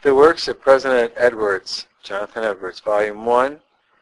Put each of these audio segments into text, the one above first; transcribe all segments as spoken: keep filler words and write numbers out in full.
The Works of President Edwards, Jonathan Edwards, Volume one,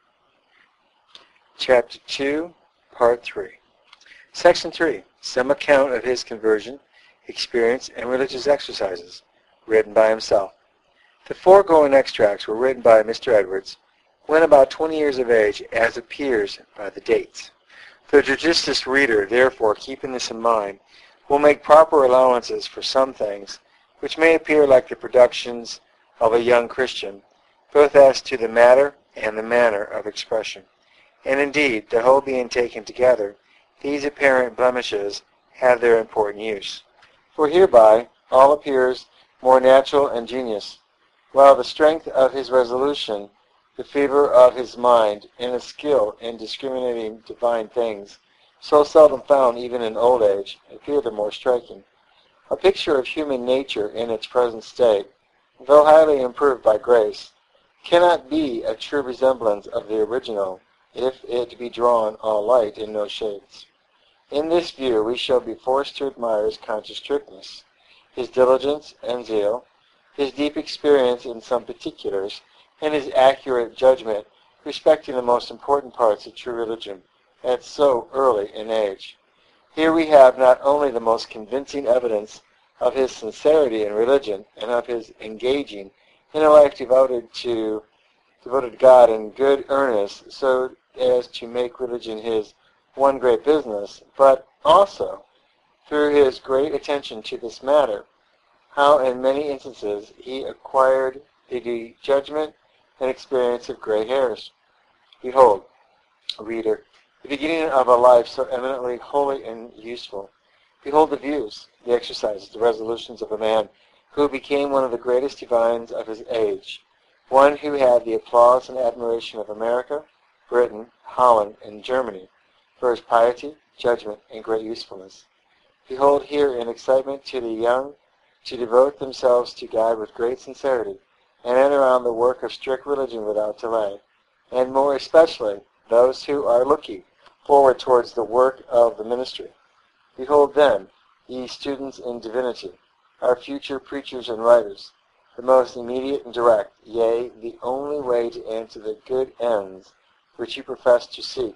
Chapter two, Part three. Section three, Some Account of His Conversion, Experience, and Religious Exercises, written by himself. The foregoing extracts were written by Mister Edwards when about twenty years of age, as appears by the dates. The judicious reader, therefore, keeping this in mind, will make proper allowances for some things which may appear like the productions of a young Christian, both as to the matter and the manner of expression. And indeed, the whole being taken together, these apparent blemishes have their important use. For hereby all appears more natural and ingenious, while the strength of his resolution, the fever of his mind, and his skill in discriminating divine things, so seldom found even in old age, appear the more striking. A picture of human nature in its present state, though highly improved by grace, cannot be a true resemblance of the original, if it be drawn all light and no shades. In this view we shall be forced to admire his conscious strictness, his diligence and zeal, his deep experience in some particulars, and his accurate judgment respecting the most important parts of true religion at so early an age. Here we have not only the most convincing evidence of his sincerity in religion and of his engaging in a life devoted to devoted to God in good earnest, so as to make religion his one great business, but also, through his great attention to this matter, how in many instances he acquired the judgment and experience of gray hairs. Behold, reader, the beginning of a life so eminently holy and useful. Behold the views, the exercises, the resolutions of a man who became one of the greatest divines of his age, one who had the applause and admiration of America, Britain, Holland, and Germany for his piety, judgment, and great usefulness. Behold here an excitement to the young to devote themselves to God with great sincerity, and enter on the work of strict religion without delay, and more especially those who are looking forward towards the work of the ministry. Behold then, ye students in divinity, our future preachers and writers, the most immediate and direct, yea, the only way to answer the good ends which you profess to seek.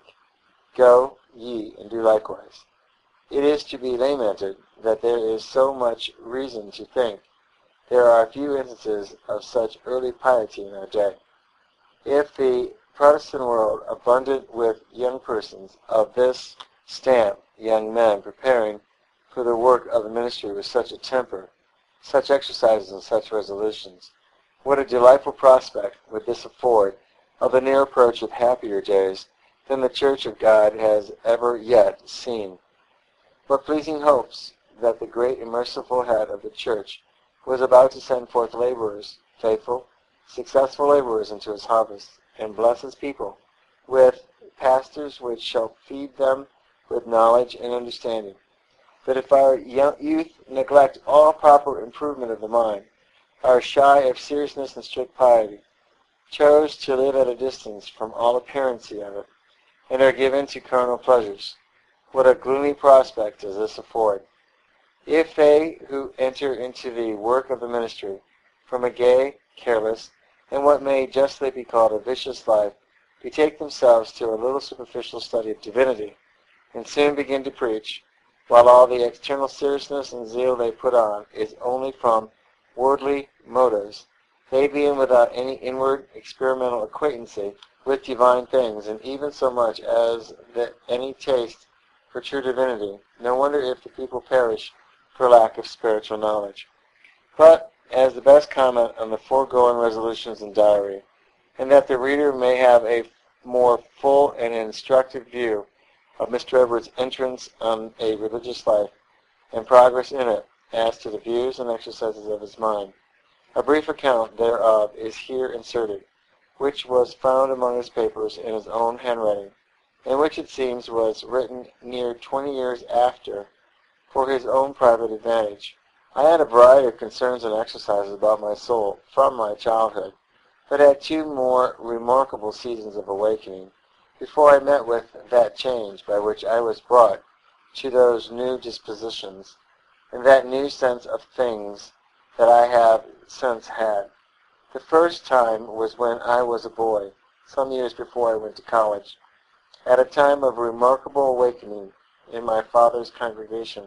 Go ye and do likewise. It is to be lamented that there is so much reason to think there are few instances of such early piety in our day. If the Protestant world abundant with young persons of this stamp, young men preparing for the work of the ministry with such a temper, such exercises, and such resolutions, what a delightful prospect would this afford of the near approach of happier days than the Church of God has ever yet seen. What pleasing hopes that the great and merciful head of the Church was about to send forth laborers, faithful, successful laborers into his harvest, and bless his people with pastors which shall feed them with knowledge and understanding. But if our young youth neglect all proper improvement of the mind, are shy of seriousness and strict piety, chose to live at a distance from all appearancy of it, and are given to carnal pleasures, what a gloomy prospect does this afford! If they who enter into the work of the ministry from a gay, careless, and what may justly be called a vicious life, betake themselves to a little superficial study of divinity, and soon begin to preach, while all the external seriousness and zeal they put on is only from worldly motives, they being without any inward experimental acquaintancy with divine things, and even so much as that any taste for true divinity, no wonder if the people perish for lack of spiritual knowledge. But as the best comment on the foregoing resolutions and diary, and that the reader may have a more full and instructive view of Mister Edwards' entrance on a religious life and progress in it as to the views and exercises of his mind, a brief account thereof is here inserted, which was found among his papers in his own handwriting, and which it seems was written near twenty years after for his own private advantage. I had a variety of concerns and exercises about my soul from my childhood, but had two more remarkable seasons of awakening before I met with that change by which I was brought to those new dispositions and that new sense of things that I have since had. The first time was when I was a boy, some years before I went to college, at a time of remarkable awakening in my father's congregation.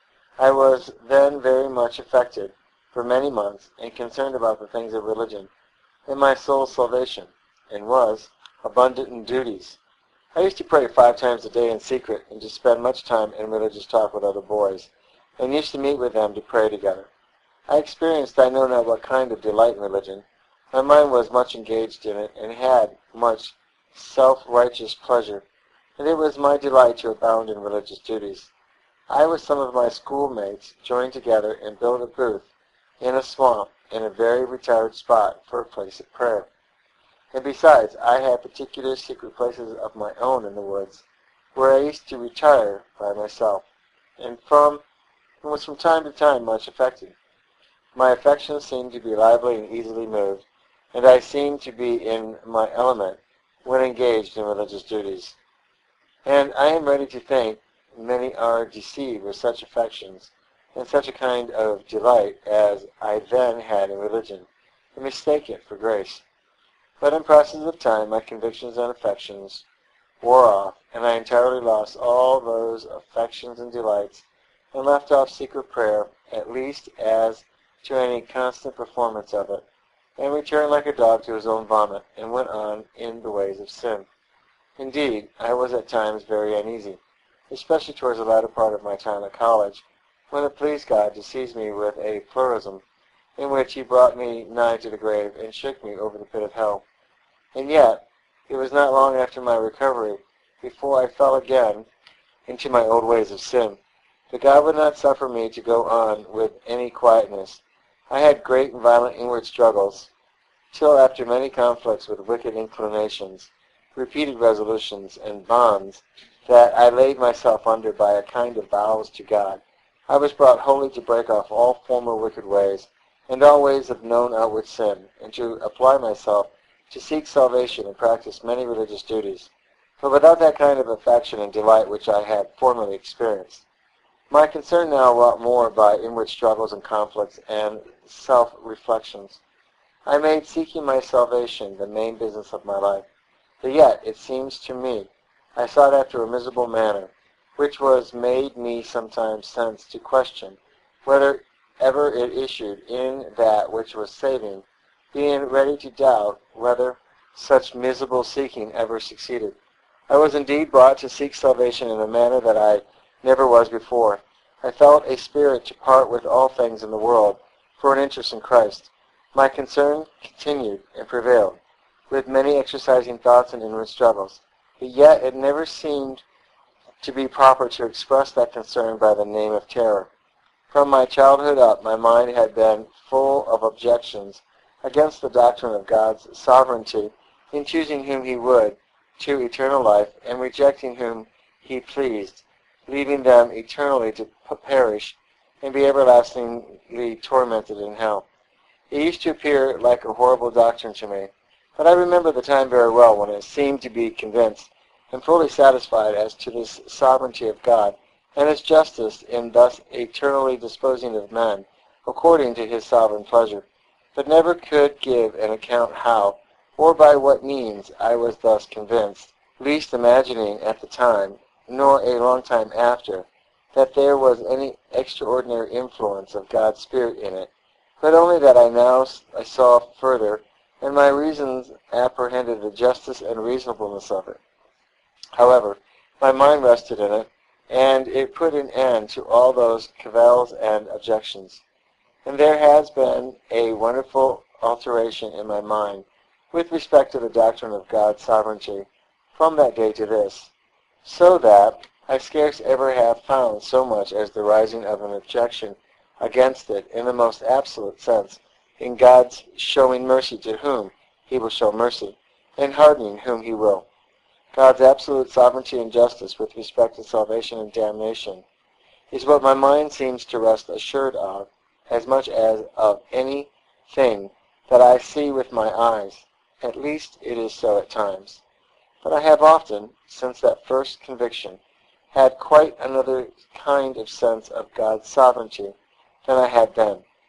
I was then very much affected for many months and concerned about the things of religion and my soul's salvation, and was abundant in duties. I used to pray five times a day in secret and to spend much time in religious talk with other boys, and used to meet with them to pray together. I experienced I know not what kind of delight in religion. My mind was much engaged in it and had much self-righteous pleasure, and it was my delight to abound in religious duties. I with some of my schoolmates joined together and built a booth in a swamp in a very retired spot for a place of prayer. And besides, I had particular secret places of my own in the woods, where I used to retire by myself, and from and was from time to time much affected. My affections seemed to be lively and easily moved, and I seemed to be in my element when engaged in religious duties. And I am ready to think many are deceived with such affections and such a kind of delight as I then had in religion, and mistake it for grace. But in process of time my convictions and affections wore off, and I entirely lost all those affections and delights, and left off secret prayer, at least as to any constant performance of it, and returned like a dog to his own vomit, and went on in the ways of sin. Indeed, I was at times very uneasy, especially towards the latter part of my time at college, when it pleased God to seize me with a pluralism, in which he brought me nigh to the grave, and shook me over the pit of hell. And yet, it was not long after my recovery before I fell again into my old ways of sin. But God would not suffer me to go on with any quietness. I had great and violent inward struggles, till after many conflicts with wicked inclinations, repeated resolutions, and bonds that I laid myself under by a kind of vows to God, I was brought wholly to break off all former wicked ways, and all ways of known outward sin, and to apply myself to seek salvation and practice many religious duties, but without that kind of affection and delight which I had formerly experienced. My concern now wrought more by inward struggles and conflicts and self-reflections. I made seeking my salvation the main business of my life, but yet, it seems to me, I sought after a miserable manner, which was made me sometimes sense to question whether ever it issued in that which was saving, being ready to doubt whether such miserable seeking ever succeeded. I was indeed brought to seek salvation in a manner that I never was before. I felt a spirit to part with all things in the world for an interest in Christ. My concern continued and prevailed, with many exercising thoughts and inward struggles, but yet it never seemed to be proper to express that concern by the name of terror. From my childhood up, my mind had been full of objections against the doctrine of God's sovereignty in choosing whom he would to eternal life, and rejecting whom he pleased, leaving them eternally to perish and be everlastingly tormented in hell. It used to appear like a horrible doctrine to me, but I remember the time very well when it seemed to be convinced and fully satisfied as to this sovereignty of God and his justice in thus eternally disposing of men according to his sovereign pleasure, but never could give an account how or by what means I was thus convinced, least imagining at the time, nor a long time after, that there was any extraordinary influence of God's Spirit in it, but only that I now I saw further, and my reasons apprehended the justice and reasonableness of it. However, my mind rested in it, and it put an end to all those cavils and objections. And there has been a wonderful alteration in my mind with respect to the doctrine of God's sovereignty from that day to this, so that I scarce ever have found so much as the rising of an objection against it in the most absolute sense, in God's showing mercy to whom he will show mercy, and hardening whom he will. God's absolute sovereignty and justice with respect to salvation and damnation is what my mind seems to rest assured of, as much as of any thing that I see with my eyes. At least it is so at times. But I have often, since that first conviction, had quite another kind of sense of God's sovereignty than I had then.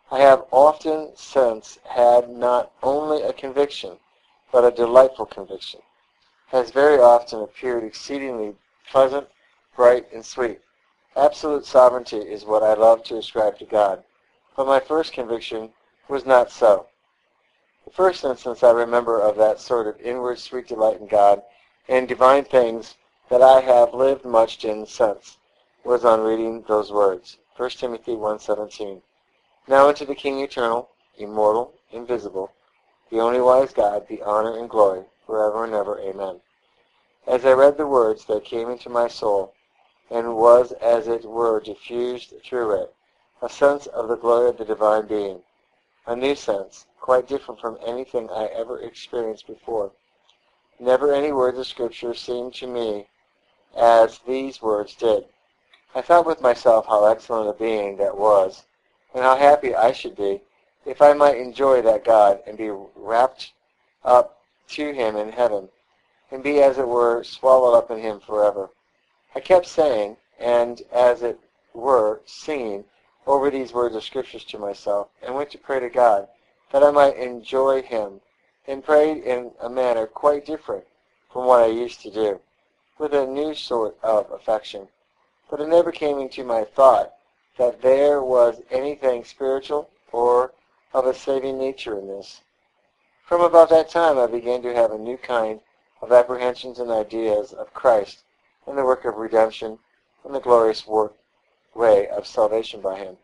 I have often since had not only a conviction, but a delightful conviction, has very often appeared exceedingly pleasant, bright, and sweet. Absolute sovereignty is what I love to ascribe to God, but my first conviction was not so. The first instance I remember of that sort of inward sweet delight in God and divine things that I have lived much in since was on reading those words, First Timothy one seventeen. Now unto the King eternal, immortal, invisible, the only wise God, be honor and glory, forever and ever. Amen. As I read the words, there came into my soul, and was as it were diffused through it, a sense of the glory of the divine being, a new sense, quite different from anything I ever experienced before. Never any words of Scripture seemed to me as these words did. I thought with myself how excellent a being that was, and how happy I should be if I might enjoy that God and be wrapped up to him in heaven, and be as it were swallowed up in him forever. I kept saying, and as it were singing over these words of Scriptures to myself, and went to pray to God that I might enjoy him, and prayed in a manner quite different from what I used to do, with a new sort of affection. But it never came into my thought that there was anything spiritual or of a saving nature in this. From about that time I began to have a new kind of apprehensions and ideas of Christ and the work of redemption and the glorious work, way of salvation by him.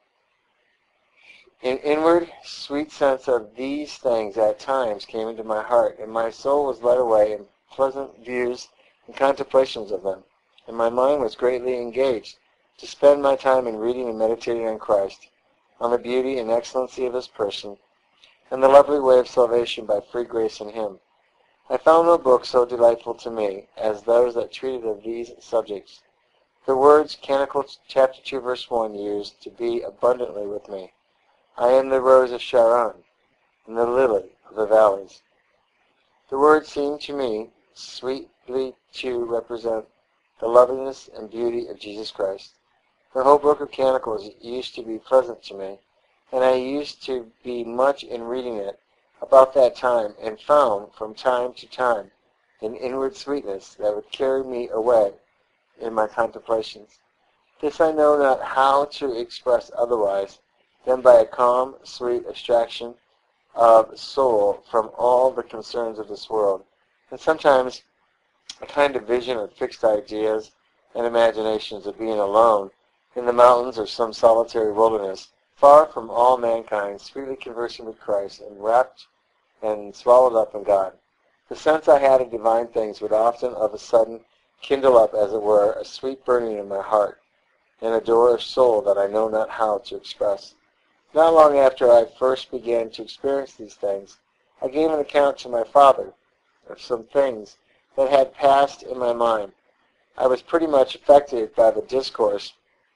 An inward, sweet sense of these things at times came into my heart, and my soul was led away in pleasant views and contemplations of them, and my mind was greatly engaged to spend my time in reading and meditating on Christ, on the beauty and excellency of his person, and the lovely way of salvation by free grace in him. I found no book so delightful to me as those that treated of these subjects. The words Canticle chapter two verse one used to be abundantly with me. I am the rose of Sharon, and the lily of the valleys. The words seemed to me sweetly to represent the loveliness and beauty of Jesus Christ. The whole book of Canticles used to be pleasant to me, and I used to be much in reading it about that time, and found from time to time an inward sweetness that would carry me away in my contemplations. This I know not how to express otherwise than by a calm, sweet abstraction of soul from all the concerns of this world, and sometimes a kind of vision of fixed ideas and imaginations of being alone in the mountains or some solitary wilderness, far from all mankind, sweetly conversing with Christ, and wrapped and swallowed up in God. The sense I had of divine things would often of a sudden kindle up, as it were, a sweet burning in my heart, and a door of soul that I know not how to express. Not long after I first began to experience these things, I gave an account to my father of some things that had passed in my mind. I was pretty much affected by the discourse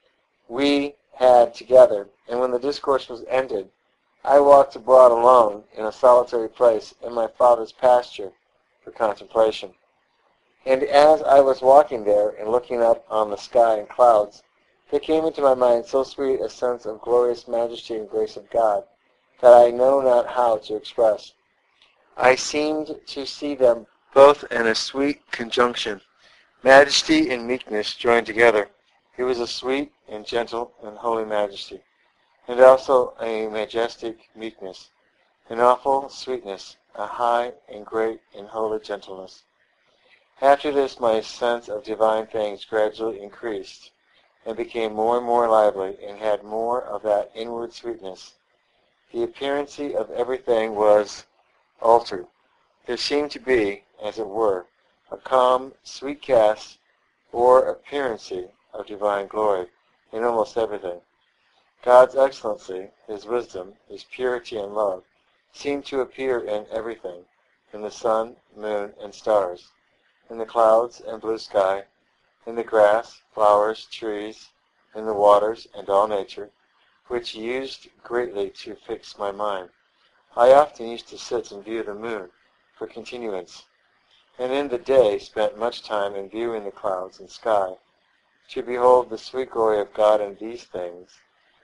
we had together, and when the discourse was ended, I walked abroad alone in a solitary place in my father's pasture for contemplation. And as I was walking there and looking up on the sky and clouds, there came into my mind so sweet a sense of glorious majesty and grace of God that I know not how to express. I seemed to see them both in a sweet conjunction, majesty and meekness joined together. It was a sweet and gentle and holy majesty, and also a majestic meekness, an awful sweetness, a high and great and holy gentleness. After this my sense of divine things gradually increased, and became more and more lively, and had more of that inward sweetness. The appearance of everything was altered. There seemed to be, as it were, a calm, sweet cast or appearance of divine glory in almost everything. God's excellency, his wisdom, his purity and love seemed to appear in everything, in the sun, moon, and stars, in the clouds and blue sky, in the grass, flowers, trees, in the waters, and all nature, which used greatly to fix my mind. I often used to sit and view the moon for continuance, and in the day spent much time in viewing the clouds and sky, to behold the sweet glory of God in these things,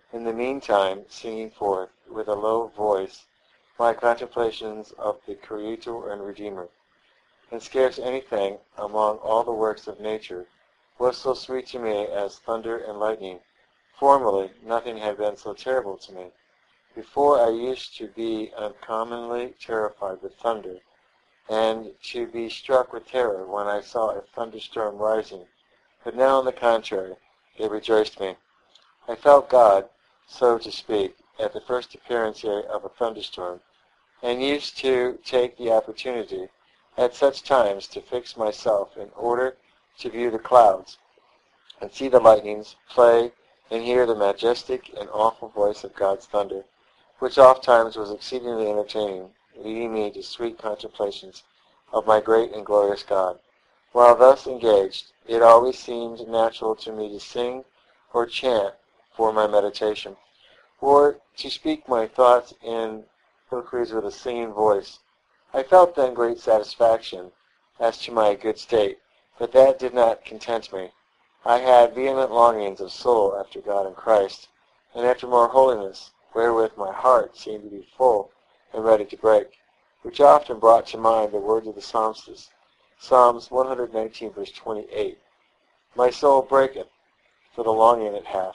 in the meantime singing forth, with a low voice, my contemplations of the Creator and Redeemer. And scarce anything among all the works of nature was so sweet to me as thunder and lightning. Formerly, nothing had been so terrible to me. Before, I used to be uncommonly terrified with thunder, and to be struck with terror when I saw a thunderstorm rising. But now, on the contrary, it rejoiced me. I felt God, so to speak, at the first appearance here of a thunderstorm, and used to take the opportunity at such times to fix myself in order to view the clouds, and see the lightnings play, and hear the majestic and awful voice of God's thunder, which oft times was exceedingly entertaining, leading me to sweet contemplations of my great and glorious God. While thus engaged, it always seemed natural to me to sing or chant for my meditation, or to speak my thoughts in colloquies with a singing voice. I felt then great satisfaction as to my good state, but that did not content me. I had vehement longings of soul after God and Christ, and after more holiness, wherewith my heart seemed to be full and ready to break, which often brought to mind the words of the psalmist, Psalms one hundred nineteen, verse twenty-eight, My soul breaketh for the longing it hath.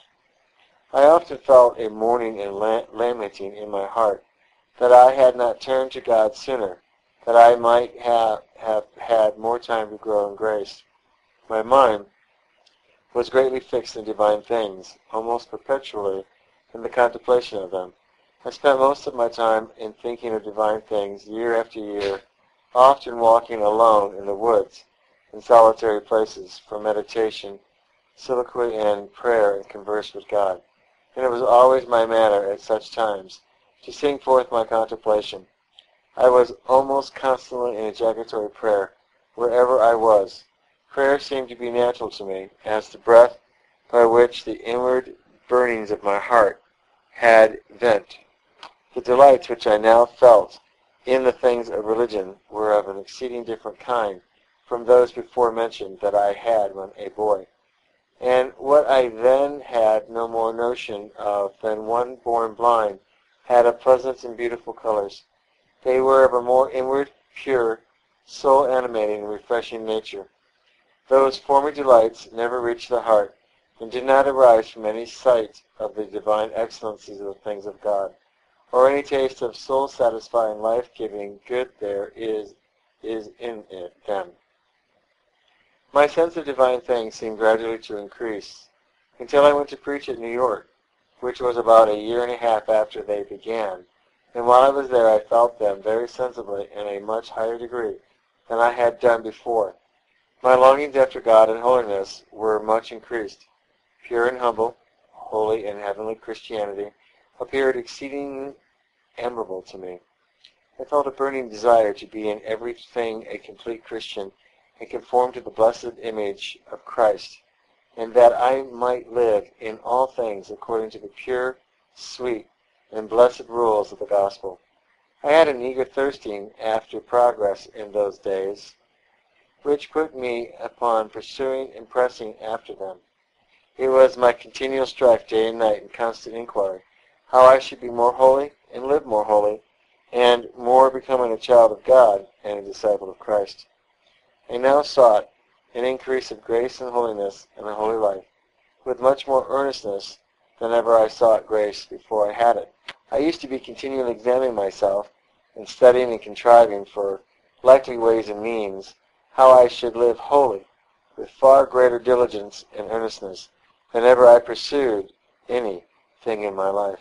I often felt a mourning and lamenting in my heart, that I had not turned to God sooner, that I might have, have had more time to grow in grace. My mind was greatly fixed in divine things, almost perpetually in the contemplation of them. I spent most of my time in thinking of divine things year after year, often walking alone in the woods, in solitary places, for meditation, soliloquy, and prayer, and converse with God. And it was always my manner at such times to sing forth my contemplation. I was almost constantly in ejaculatory prayer wherever I was. Prayer seemed to be natural to me, as the breath by which the inward burnings of my heart had vent. The delights which I now felt in the things of religion were of an exceeding different kind from those before mentioned that I had when a boy. And what I then had no more notion of than one born blind had of pleasant and beautiful colors. They were of a more inward, pure, soul-animating and refreshing nature. Those former delights never reached the heart, and did not arise from any sight of the divine excellencies of the things of God, or any taste of soul-satisfying, life-giving good there is is in it them. My sense of divine things seemed gradually to increase, until I went to preach at New York, which was about a year and a half after they began, and while I was there I felt them very sensibly in a much higher degree than I had done before. My longings after God and holiness were much increased. Pure and humble, holy and heavenly Christianity appeared exceedingly admirable to me. I felt a burning desire to be in everything a complete Christian and conform to the blessed image of Christ, and that I might live in all things according to the pure, sweet, and blessed rules of the gospel. I had an eager thirsting after progress in those days, which put me upon pursuing and pressing after them. It was my continual strife day and night in constant inquiry, how I should be more holy and live more holy, and more becoming a child of God and a disciple of Christ. I now sought an increase of grace and holiness in the holy life, with much more earnestness than ever I sought grace before I had it. I used to be continually examining myself, and studying and contriving for likely ways and means, how I should live holy, with far greater diligence and earnestness than ever I pursued any thing in my life,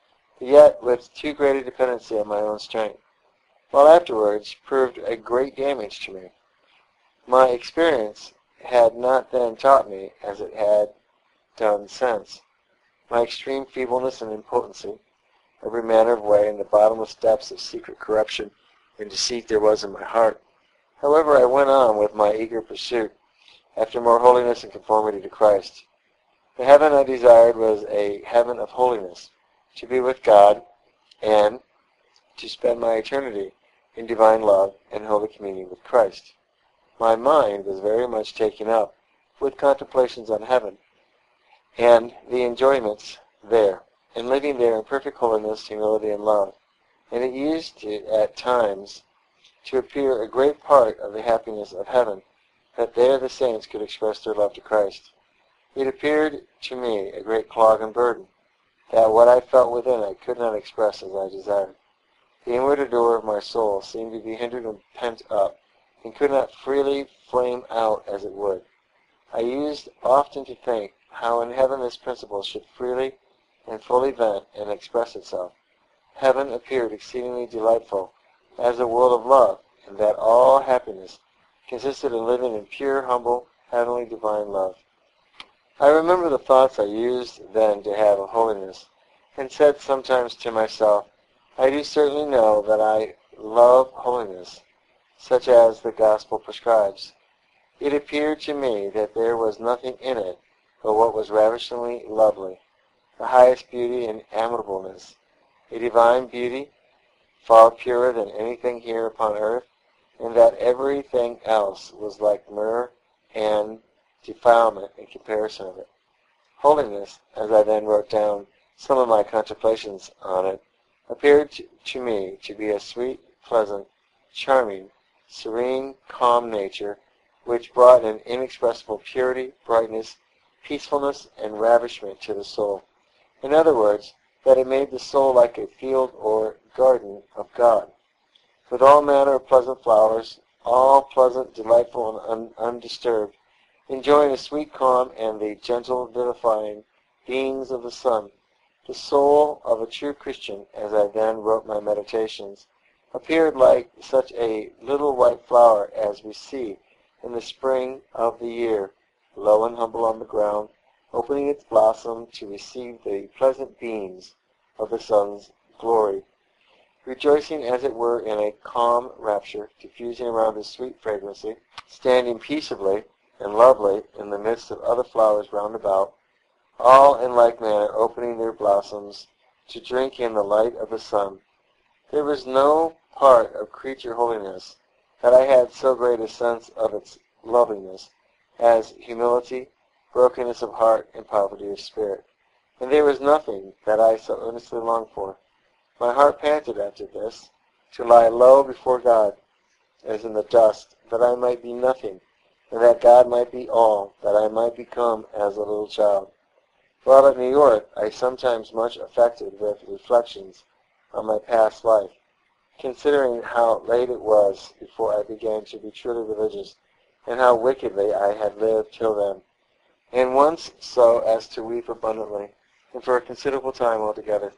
yet with too great a dependency on my own strength, while afterwards proved a great damage to me. My experience had not then taught me, as it had done since, my extreme feebleness and impotency, every manner of way, and the bottomless depths of secret corruption and deceit there was in my heart. However, I went on with my eager pursuit after more holiness and conformity to Christ. The heaven I desired was a heaven of holiness, to be with God, and to spend my eternity in divine love and holy communion with Christ. My mind was very much taken up with contemplations on heaven and the enjoyments there, and living there in perfect holiness, humility, and love. And it used to, at times to appear a great part of the happiness of heaven, that there the saints could express their love to Christ. It appeared to me a great clog and burden, that what I felt within I could not express as I desired. The inward ardor of my soul seemed to be hindered and pent up, and could not freely flame out as it would. I used often to think how in heaven this principle should freely and fully vent and express itself. Heaven appeared exceedingly delightful as a world of love, and that all happiness consisted in living in pure, humble, heavenly, divine love. I remember the thoughts I used then to have of holiness, and said sometimes to myself, I do certainly know that I love holiness, such as the gospel prescribes. It appeared to me that there was nothing in it but what was ravishingly lovely, the highest beauty and amiableness, a divine beauty, far purer than anything here upon earth, and that everything else was like myrrh and defilement in comparison of it. Holiness, as I then wrote down some of my contemplations on it, appeared to, to me to be a sweet, pleasant, charming, serene, calm nature, which brought an inexpressible purity, brightness, peacefulness, and ravishment to the soul. In other words, that it made the soul like a field or garden of God, with all manner of pleasant flowers, all pleasant, delightful, and un- undisturbed, enjoying a sweet calm and the gentle, vivifying beams of the sun. The soul of a true Christian, as I then wrote my meditations, appeared like such a little white flower as we see in the spring of the year, low and humble on the ground, opening its blossom to receive the pleasant beams of the sun's glory, rejoicing as it were in a calm rapture, diffusing around its sweet fragrancy, standing peaceably and lovely in the midst of other flowers round about, all in like manner opening their blossoms to drink in the light of the sun. There was no part of creature holiness that I had so great a sense of its loveliness as humility, brokenness of heart, and poverty of spirit. And there was nothing that I so earnestly longed for. My heart panted after this, to lie low before God, as in the dust, that I might be nothing, and that God might be all, that I might become as a little child. While at New York, I sometimes much affected with reflections on my past life, considering how late it was before I began to be truly religious, and how wickedly I had lived till then, and once so as to weep abundantly, and for a considerable time altogether.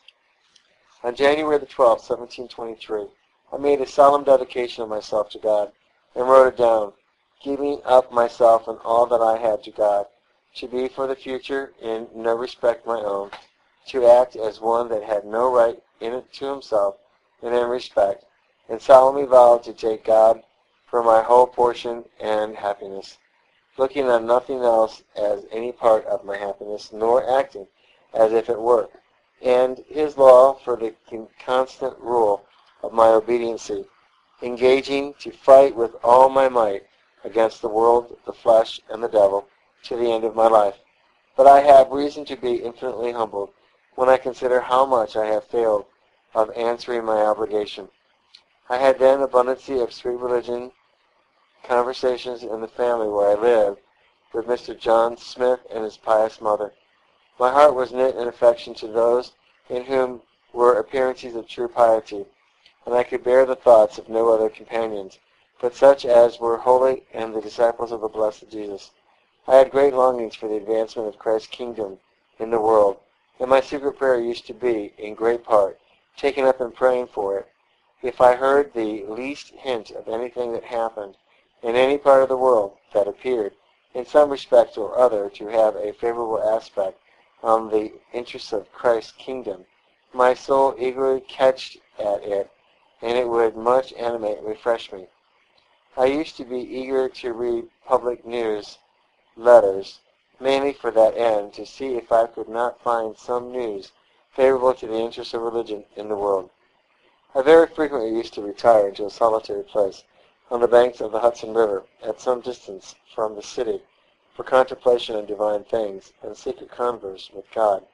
On January the twelfth, seventeen twenty-three, I made a solemn dedication of myself to God, and wrote it down, giving up myself and all that I had to God, to be for the future in no respect my own, to act as one that had no right in it to himself, and in respect, and solemnly vowed to take God for my whole portion and happiness, looking on nothing else as any part of my happiness, nor acting as if it were, and his law for the constant rule of my obediency, engaging to fight with all my might against the world, the flesh, and the devil, to the end of my life. But I have reason to be infinitely humbled when I consider how much I have failed of answering my obligation. I had then abundancy of sweet religion, conversations in the family where I lived, with Mister John Smith and his pious mother. My heart was knit in affection to those in whom were appearances of true piety, and I could bear the thoughts of no other companions, but such as were holy and the disciples of the blessed Jesus. I had great longings for the advancement of Christ's kingdom in the world, and my secret prayer used to be, in great part, taken up in praying for it. If I heard the least hint of anything that happened in any part of the world that appeared, in some respect or other, to have a favorable aspect on the interests of Christ's kingdom, my soul eagerly catched at it, and it would much animate and refresh me. I used to be eager to read public news letters, mainly for that end, to see if I could not find some news favorable to the interests of religion in the world. I very frequently used to retire into a solitary place on the banks of the Hudson River, at some distance from the city, for contemplation on divine things and secret converse with God,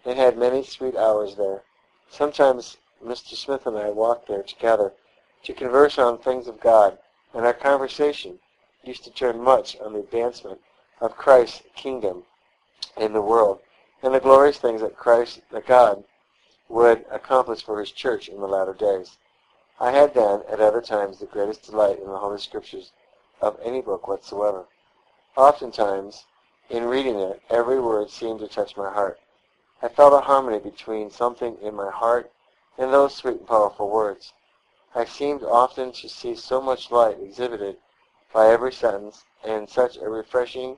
and had many sweet hours there. Sometimes Mister Smith and I walked there together to converse on things of God, and our conversation used to turn much on the advancement of Christ's kingdom in the world, and the glorious things that Christ, that God, would accomplish for his church in the latter days. I had then, at other times, the greatest delight in the Holy Scriptures of any book whatsoever. Oftentimes, in reading it, every word seemed to touch my heart. I felt a harmony between something in my heart and those sweet and powerful words. I seemed often to see so much light exhibited by every sentence, and such a refreshing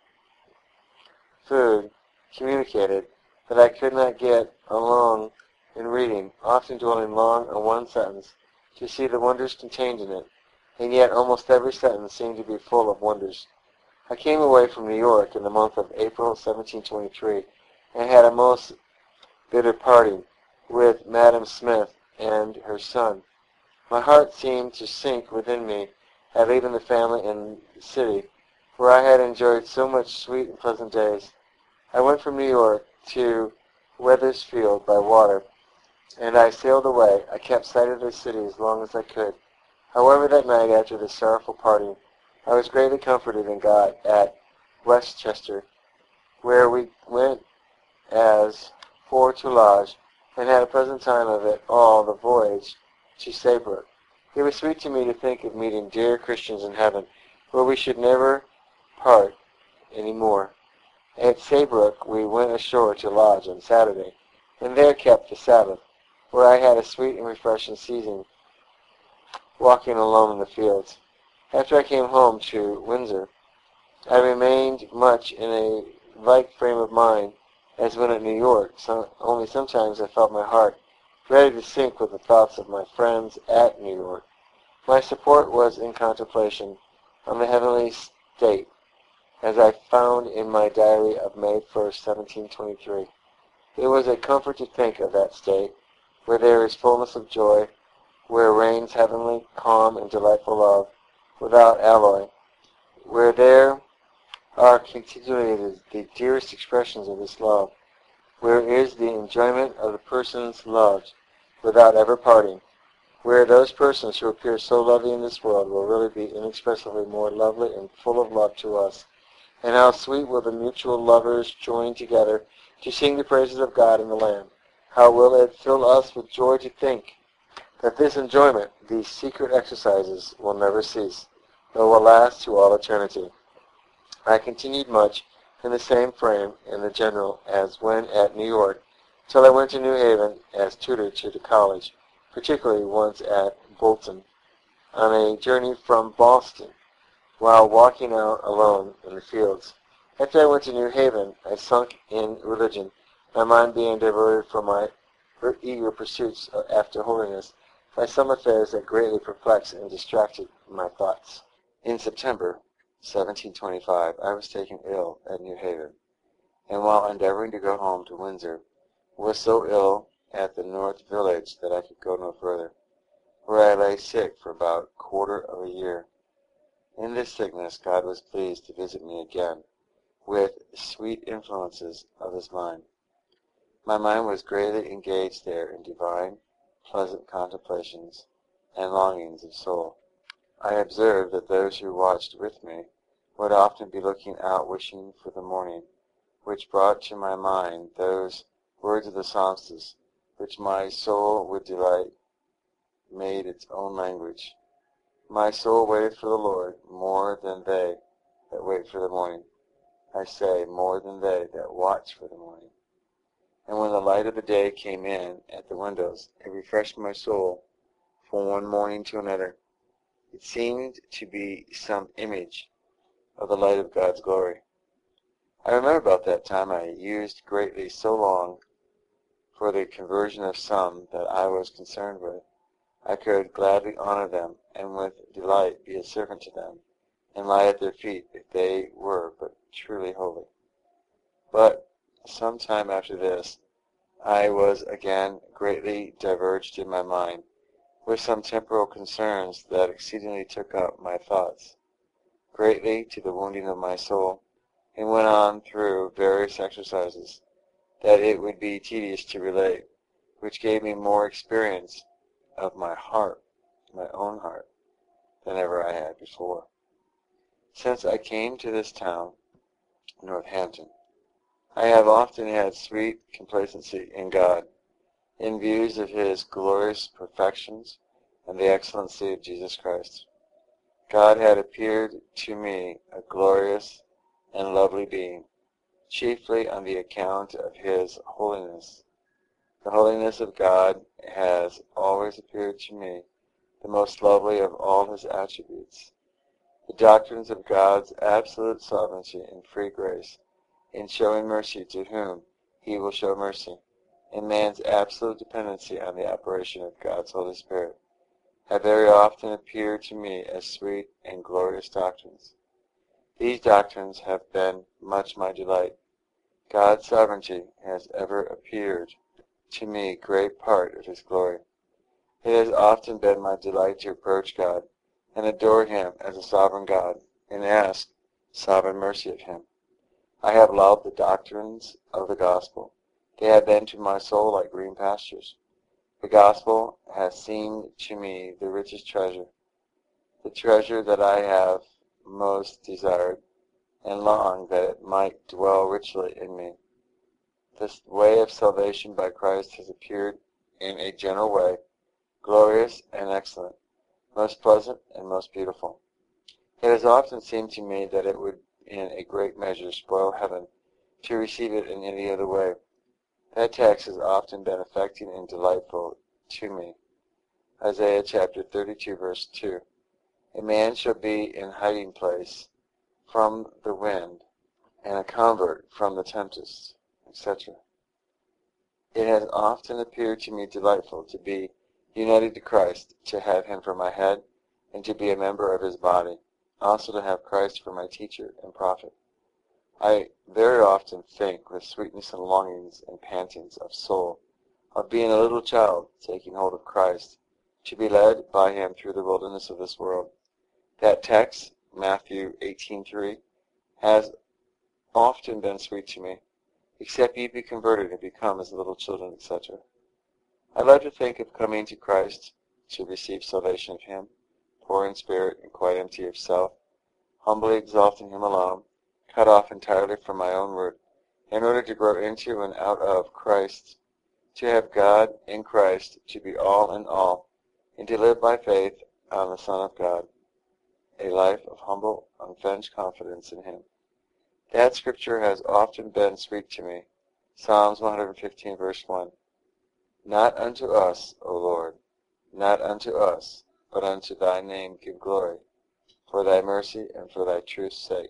food communicated, that I could not get along in reading, often dwelling long on one sentence to see the wonders contained in it, and yet almost every sentence seemed to be full of wonders. I came away from New York in the month of April, seventeen twenty-three, and had a most bitter parting with Madam Smith and her son. My heart seemed to sink within me at leaving the family in the city, where I had enjoyed so much sweet and pleasant days. I went from New York to Wethersfield by water, and I sailed away. I kept sight of the city as long as I could. However, that night after this sorrowful parting, I was greatly comforted in God at Westchester, where we went as for to lodge, and had a pleasant time of it all the voyage to Saybrook. It was sweet to me to think of meeting dear Christians in heaven, where we should never part any more. At Saybrook we went ashore to lodge on Saturday, and there kept the Sabbath, where I had a sweet and refreshing season, walking alone in the fields. After I came home to Windsor, I remained much in a like frame of mind as when at New York, so, only sometimes I felt my heart ready to sink with the thoughts of my friends at New York. My support was in contemplation on the heavenly state, as I found in my diary of May first, seventeen twenty-three. It was a comfort to think of that state, where there is fullness of joy, where reigns heavenly, calm, and delightful love, without alloy, where there are continually the dearest expressions of this love, where is the enjoyment of the persons loved without ever parting, where those persons who appear so lovely in this world will really be inexpressibly more lovely and full of love to us. And how sweet will the mutual lovers join together to sing the praises of God in the Lamb. How will it fill us with joy to think that this enjoyment, these secret exercises, will never cease, but will last to all eternity. I continued much in the same frame in the general as when at New York, till I went to New Haven as tutor to the college, particularly once at Bolton, on a journey from Boston, while walking out alone in the fields. After I went to New Haven, I sunk in religion, my mind being diverted from my eager pursuits after holiness by some affairs that greatly perplexed and distracted my thoughts. In September seventeen twenty-five, I was taken ill at New Haven, and while endeavoring to go home to Windsor, was so ill at the North Village that I could go no further, where I lay sick for about a quarter of a year. In this sickness God was pleased to visit me again with sweet influences of his mind. My mind was greatly engaged there in divine, pleasant contemplations and longings of soul. I observed that those who watched with me would often be looking out wishing for the morning, which brought to my mind those words of the psalmist, which my soul with delight made its own language. My soul waited for the Lord more than they that wait for the morning. I say, more than they that watch for the morning. And when the light of the day came in at the windows, it refreshed my soul from one morning to another. It seemed to be some image of the light of God's glory. I remember about that time I used greatly so long for the conversion of some that I was concerned with. I could gladly honor them, and with delight be a servant to them, and lie at their feet if they were but truly holy. But some time after this, I was again greatly diverged in my mind with some temporal concerns that exceedingly took up my thoughts, greatly to the wounding of my soul, and went on through various exercises that it would be tedious to relate, which gave me more experience of my heart, my own heart, than ever I had before. Since I came to this town, Northampton, I have often had sweet complacency in God, in views of His glorious perfections and the excellency of Jesus Christ. God had appeared to me a glorious and lovely being, chiefly on the account of His holiness. The holiness of God has always appeared to me the most lovely of all His attributes. The doctrines of God's absolute sovereignty and free grace in showing mercy to whom He will show mercy, and man's absolute dependency on the operation of God's Holy Spirit, have very often appeared to me as sweet and glorious doctrines. These doctrines have been much my delight. God's sovereignty has ever appeared to me great part of His glory. It has often been my delight to approach God and adore Him as a sovereign God and ask sovereign mercy of Him. I have loved the doctrines of the gospel. They have been to my soul like green pastures. The gospel has seemed to me the richest treasure, the treasure that I have most desired and longed that it might dwell richly in me. This way of salvation by Christ has appeared in a general way, glorious and excellent, most pleasant and most beautiful. It has often seemed to me that it would in a great measure spoil heaven to receive it in any other way. That text has often been affecting and delightful to me. Isaiah chapter thirty-two, verse two. A man shall be in hiding place from the wind, and a convert from the tempest, et cetera. It has often appeared to me delightful to be united to Christ, to have Him for my head, and to be a member of His body, also to have Christ for my teacher and prophet. I very often think with sweetness and longings and pantings of soul of being a little child taking hold of Christ, to be led by Him through the wilderness of this world. That text, Matthew eighteen three, has often been sweet to me. Except ye be converted and become as little children, et cetera. I love to think of coming to Christ to receive salvation of Him, poor in spirit and quite empty of self, humbly exalting Him alone, cut off entirely from my own root, in order to grow into and out of Christ, to have God in Christ to be all in all, and to live by faith on the Son of God, a life of humble, unfeigned confidence in Him. That scripture has often been sweet to me. Psalms one hundred fifteen, verse one. Not unto us, O Lord, not unto us, but unto Thy name give glory, for Thy mercy and for Thy truth's sake.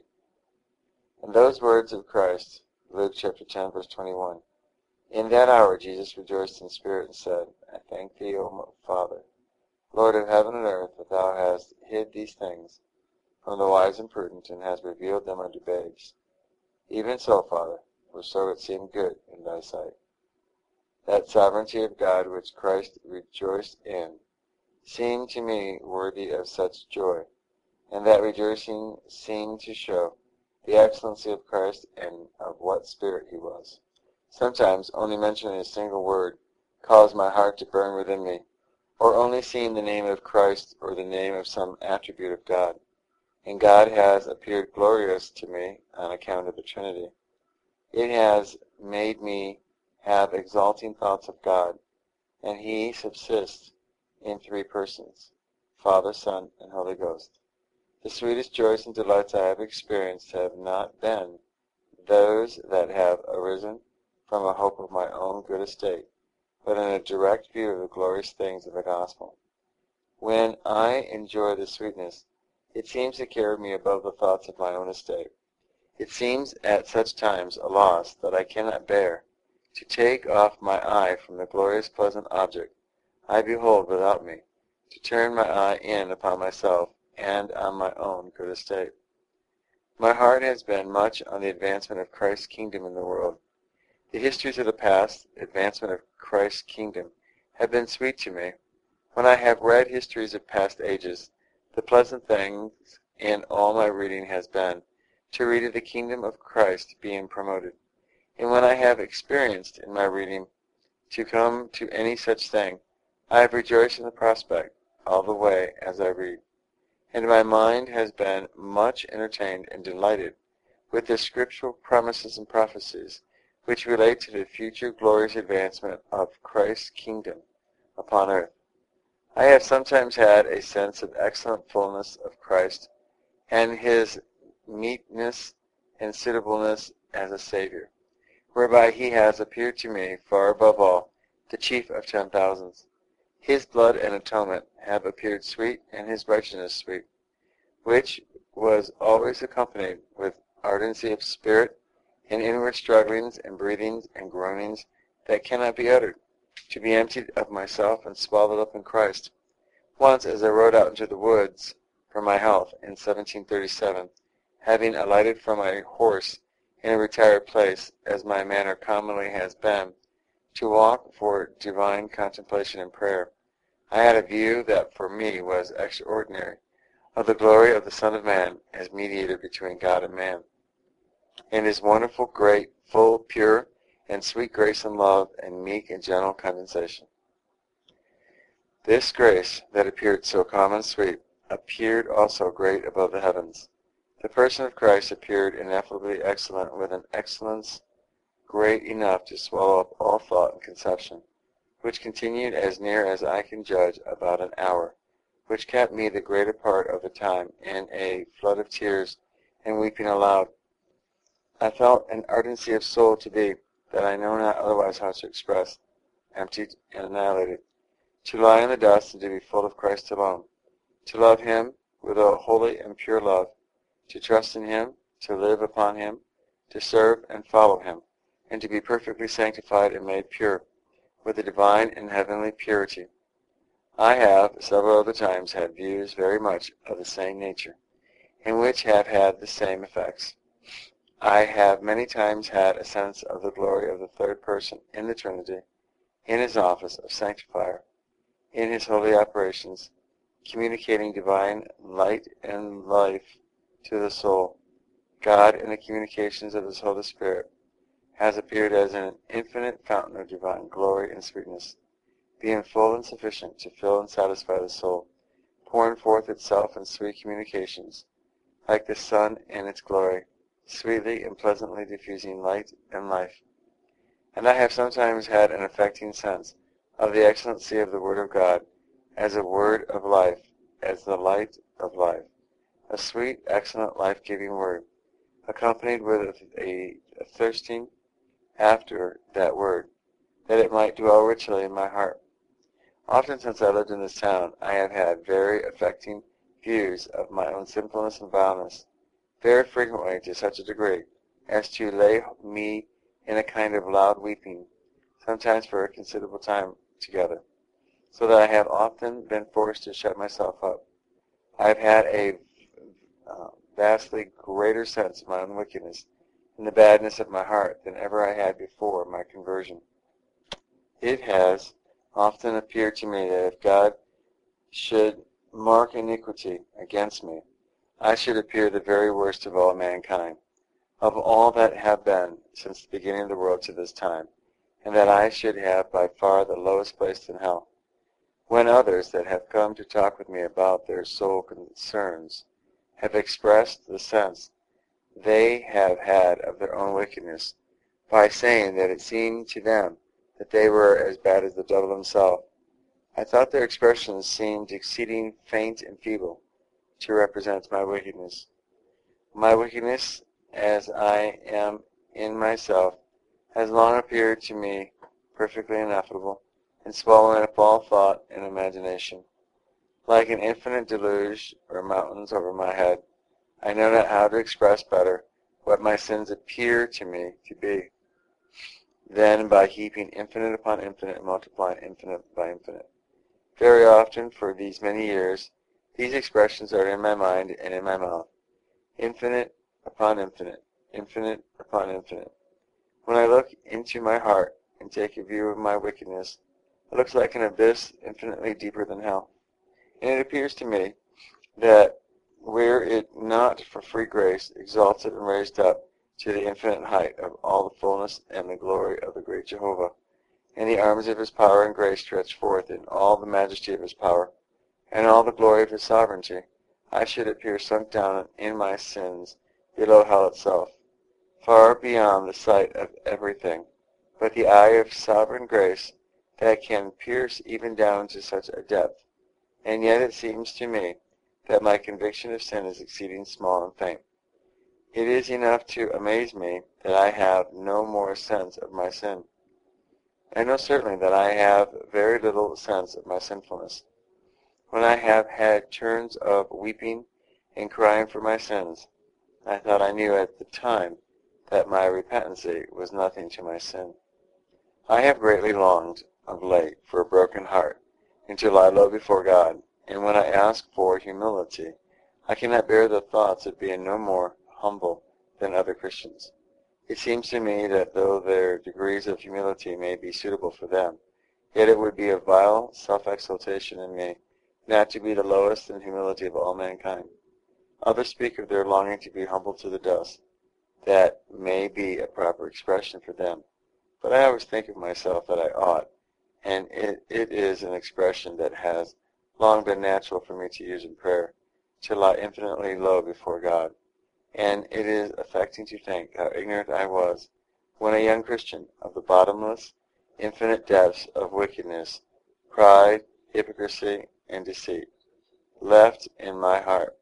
And those words of Christ, Luke chapter ten, verse twenty-one. In that hour Jesus rejoiced in spirit and said, I thank Thee, O Father, Lord of heaven and earth, that Thou hast hid these things from the wise and prudent, and hast revealed them unto babes. Even so, Father, for so it seemed good in Thy sight. That sovereignty of God which Christ rejoiced in seemed to me worthy of such joy, and that rejoicing seemed to show the excellency of Christ and of what spirit He was. Sometimes only mentioning a single word caused my heart to burn within me, or only seeing the name of Christ or the name of some attribute of God. And God has appeared glorious to me on account of the Trinity. It has made me have exalting thoughts of God, and He subsists in three persons, Father, Son, and Holy Ghost. The sweetest joys and delights I have experienced have not been those that have arisen from a hope of my own good estate, but in a direct view of the glorious things of the gospel. When I enjoy the sweetness, it seems to carry me above the thoughts of my own estate. It seems at such times a loss that I cannot bear to take off my eye from the glorious pleasant object I behold without me, to turn my eye in upon myself and on my own good estate. My heart has been much on the advancement of Christ's kingdom in the world. The histories of the past advancement of Christ's kingdom have been sweet to me. When I have read histories of past ages, the pleasant thing in all my reading has been to read of the kingdom of Christ being promoted. And when I have experienced in my reading to come to any such thing, I have rejoiced in the prospect all the way as I read. And my mind has been much entertained and delighted with the scriptural promises and prophecies which relate to the future glorious advancement of Christ's kingdom upon earth. I have sometimes had a sense of excellent fullness of Christ and his meetness and suitableness as a Savior, whereby he has appeared to me far above all, the chief of ten thousands. His blood and atonement have appeared sweet, and his righteousness sweet, which was always accompanied with ardency of spirit and inward strugglings and breathings and groanings that cannot be uttered, to be emptied of myself and swallowed up in Christ. Once, as I rode out into the woods for my health in seventeen thirty-seven, having alighted from my horse in a retired place, as my manner commonly has been, to walk for divine contemplation and prayer, I had a view that for me was extraordinary, of the glory of the Son of Man as mediator between God and man, and his wonderful, great, full, pure, and sweet grace and love, and meek and gentle condescension. This grace, that appeared so calm and sweet, appeared also great above the heavens. The person of Christ appeared ineffably excellent, with an excellence great enough to swallow up all thought and conception, which continued as near as I can judge about an hour, which kept me the greater part of the time in a flood of tears and weeping aloud. I felt an ardency of soul to be, that I know not otherwise how to express, emptied and annihilated, to lie in the dust and to be full of Christ alone, to love him with a holy and pure love, to trust in him, to live upon him, to serve and follow him, and to be perfectly sanctified and made pure, with a divine and heavenly purity. I have several other times had views very much of the same nature, and which have had the same effects. I have many times had a sense of the glory of the third person in the Trinity, in his office of sanctifier, in his holy operations, communicating divine light and life to the soul. God, in the communications of his Holy Spirit, has appeared as an infinite fountain of divine glory and sweetness, being full and sufficient to fill and satisfy the soul, pouring forth itself in sweet communications, like the sun in its glory, sweetly and pleasantly diffusing light and life. And I have sometimes had an affecting sense of the excellency of the Word of God as a word of life, as the light of life, a sweet, excellent, life-giving word, accompanied with a, a thirsting after that word, that it might dwell richly in my heart. Often since I lived in this town, I have had very affecting views of my own sinfulness and vileness, very frequently to such a degree as to lay me in a kind of loud weeping, sometimes for a considerable time together, so that I have often been forced to shut myself up. I have had a uh, vastly greater sense of my own wickedness and the badness of my heart than ever I had before my conversion. It has often appeared to me that if God should mark iniquity against me, I should appear the very worst of all mankind, of all that have been since the beginning of the world to this time, and that I should have by far the lowest place in hell. When others that have come to talk with me about their soul concerns have expressed the sense they have had of their own wickedness, by saying that it seemed to them that they were as bad as the devil himself, I thought their expressions seemed exceeding faint and feeble to represent my wickedness. My wickedness, as I am in myself, has long appeared to me perfectly ineffable, and swallowing up all thought and imagination. Like an infinite deluge or mountains over my head, I know not how to express better what my sins appear to me to be, than by heaping infinite upon infinite and multiplying infinite by infinite. Very often, for these many years, these expressions are in my mind and in my mouth, infinite upon infinite, infinite upon infinite. When I look into my heart and take a view of my wickedness, it looks like an abyss infinitely deeper than hell. And it appears to me that were it not for free grace, exalted and raised up to the infinite height of all the fullness and the glory of the great Jehovah, and the arms of his power and grace stretched forth in all the majesty of his power, and all the glory of his sovereignty, I should appear sunk down in my sins below hell itself, far beyond the sight of everything but the eye of sovereign grace that can pierce even down to such a depth. And yet it seems to me that my conviction of sin is exceeding small and faint. It is enough to amaze me that I have no more sense of my sin. I know certainly that I have very little sense of my sinfulness. When I have had turns of weeping and crying for my sins, I thought I knew at the time that my repentancy was nothing to my sin. I have greatly longed of late for a broken heart, and to lie low before God, and when I ask for humility, I cannot bear the thoughts of being no more humble than other Christians. It seems to me that though their degrees of humility may be suitable for them, yet it would be a vile self-exaltation in me not to be the lowest in humility of all mankind. Others speak of their longing to be humble to the dust. That may be a proper expression for them, but I always think of myself that I ought, and it, it is an expression that has long been natural for me to use in prayer, to lie infinitely low before God. And it is affecting to think how ignorant I was, when a young Christian, of the bottomless, infinite depths of wickedness, pride, hypocrisy, and deceit left in my heart.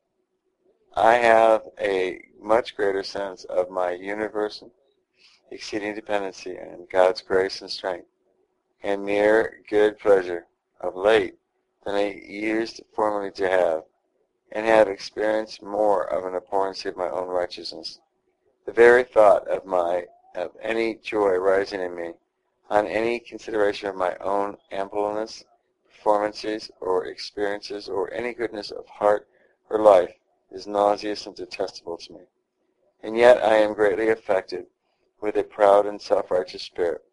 I have a much greater sense of my universal, exceeding dependency on God's grace and strength, and mere good pleasure of late than I used formerly to have, and have experienced more of an abhorrency of my own righteousness. The very thought of my of any joy rising in me, on any consideration of my own ampleness, performances, or experiences, or any goodness of heart or life, is nauseous and detestable to me. And yet I am greatly affected with a proud and self-righteous spirit,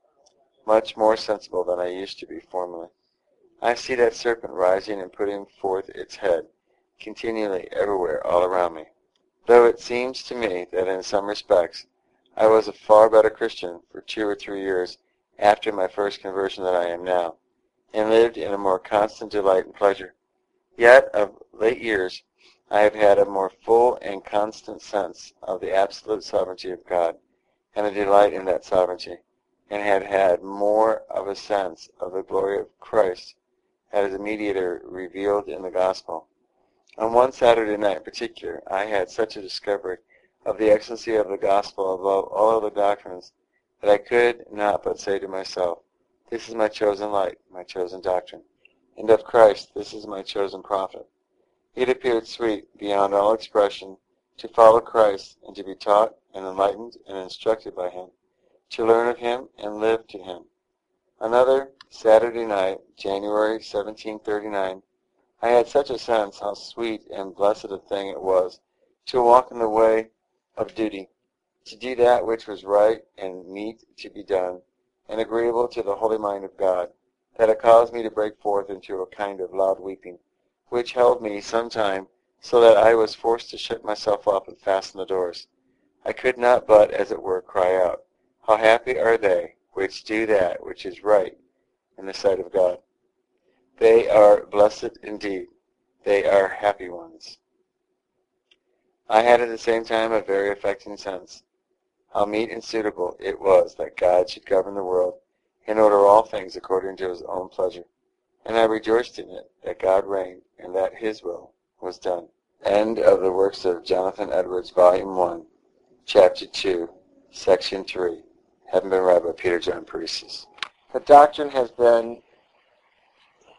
much more sensible than I used to be formerly. I see that serpent rising and putting forth its head continually everywhere all around me. Though it seems to me that in some respects I was a far better Christian for two or three years after my first conversion than I am now, and lived in a more constant delight and pleasure, yet of late years I have had a more full and constant sense of the absolute sovereignty of God, and a delight in that sovereignty, and have had more of a sense of the glory of Christ as a mediator revealed in the gospel. On one Saturday night in particular, I had such a discovery of the excellency of the gospel above all other doctrines that I could not but say to myself, "This is my chosen light, my chosen doctrine," and of Christ, "This is my chosen prophet." It appeared sweet beyond all expression to follow Christ and to be taught and enlightened and instructed by him, to learn of him and live to him. Another Saturday night, January seventeen thirty-nine, I had such a sense how sweet and blessed a thing it was to walk in the way of duty, to do that which was right and meet to be done, and agreeable to the holy mind of God, that it caused me to break forth into a kind of loud weeping, which held me some time, so that I was forced to shut myself up and fasten the doors. I could not but, as it were, cry out, "How happy are they which do that which is right in the sight of God." They are blessed indeed. They are happy ones. I had at the same time a very affecting sense how meet and suitable it was that God should govern the world and order all things according to his own pleasure. And I rejoiced in it, that God reigned, and that his will was done. End of the works of Jonathan Edwards, Volume one, Chapter two, Section three. Having been read by Peter John Paresis. The doctrine has been